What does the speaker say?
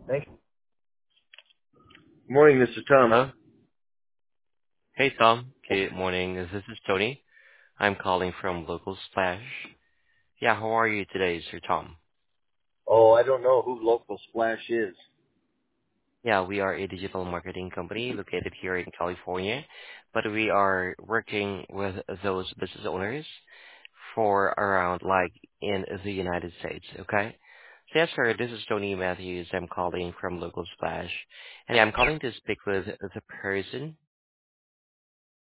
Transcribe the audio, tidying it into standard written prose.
Thank you. Good morning, Mr. Tom. Hello. Hey, Tom. Good morning. This is Tony. I'm calling from Local Splash. Yeah, how are you today, Sir Tom? Oh, I don't know who Local Splash is. Yeah, we are a digital marketing company located here in California, but we are working with those business owners for around like in the United States, okay? So yes, sir, this is Tony Matthews. I'm calling from Local Splash, and I'm calling to speak with the person